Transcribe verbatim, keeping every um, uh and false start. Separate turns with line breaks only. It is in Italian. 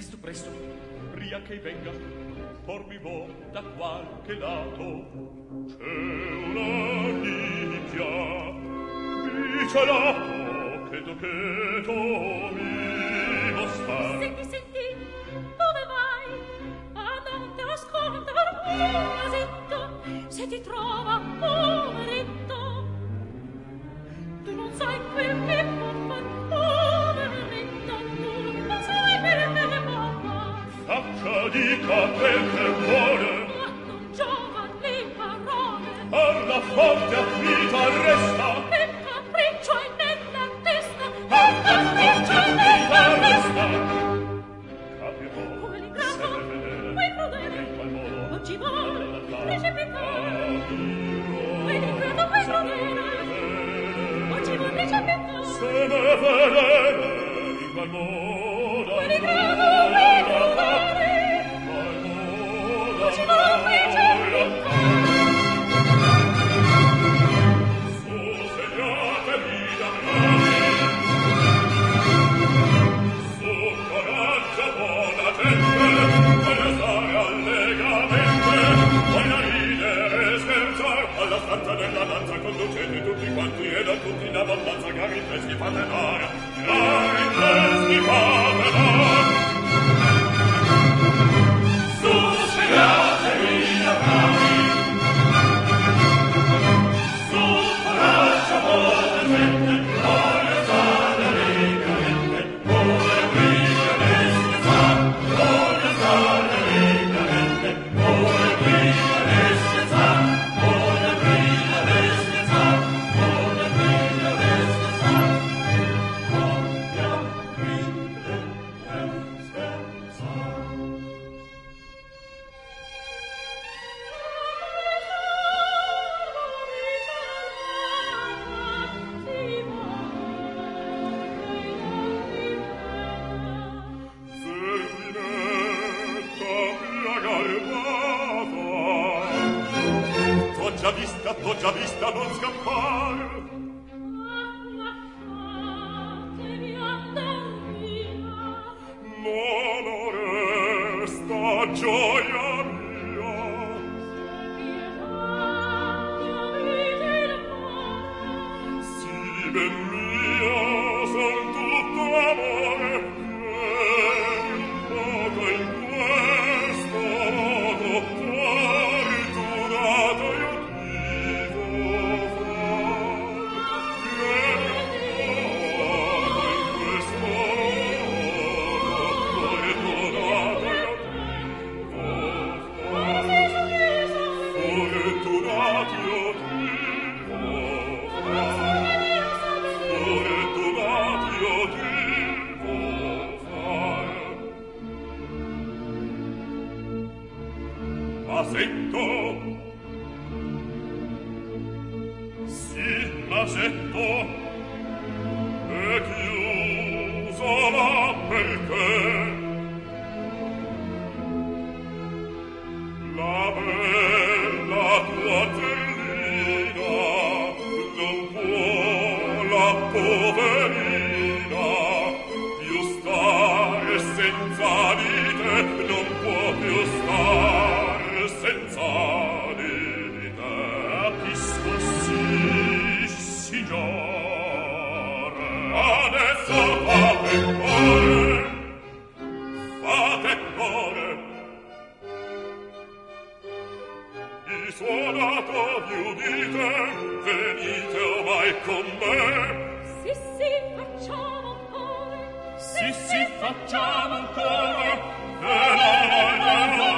Presto, presto, pria che venga, pormi vo da qualche lato. C'è una nicchia, bicelato, che toccheto mi mostra.
Senti, senti, dove vai? Andate a ascoltar un asetto, se ti trova poveretto. Tu non sai quel che può far, poveretto, tu non sai quel che può far.
Faccia, dica quel che vuole,
ma non giova le parole.
parla forte, afflita, resta.
Che capriccio hai nella testa, che
Parla
capriccio
forte,
hai nella
afflita,
testa.
resta. Capirò,
Come l'ingrato,
se ne vede,
vuoi crudele,
in qual modo,
oggi vuol precipitare.
capirò,
Vuoi l'ingrato, vuoi crudele, oggi vuol precipitare.
se ne vede, in qual modo,
Vuoi l'ingrato, vuoi crudele,
in qual modo,
oggi vuol precipitare.
Su, segnatevi da bravi, su, coraggio, buona gente, voglio stare allegramente, voglio ridere e scherzar, alla stanza della danza conducete tutti quanti e da tutti in abbondanza cari freschi fate dare, cari freschi fate dare. Su, segnatevi da bravi, su, coraggio, buona gente, voglio stare allegramente, voglio ridere e scherzar, voglio stare allegramente, voglio ridere e scherzar, voglio ridere e scherzar, voglio ridere e scherzar, voglio ridere e scherzar. Servinetta mia garbata, t'ho già vista, t'ho già vista, non scappare.
Lasciatevi andar via.
Non resta gioia mia, sì ben mia, son tutto amore, che in modo in questo modo fortunato io vivo far. Che in modo in questo modo fortunato io vivo far. Fortunato io vivo far. Fortunato io vivo far. Masetto, sì, Masetto, è chiuso, ma perché? La bella tua terlina non può, la poverina, più stare senza di te, non può più stare senza di te. Capisco, sì, signore. Adesso fate cuore, fate cuore. Il suonato vi udite, venite ormai con me.
Sì, sì, facciamo ancora.
Sì, sì, facciamo ancora, e la voglio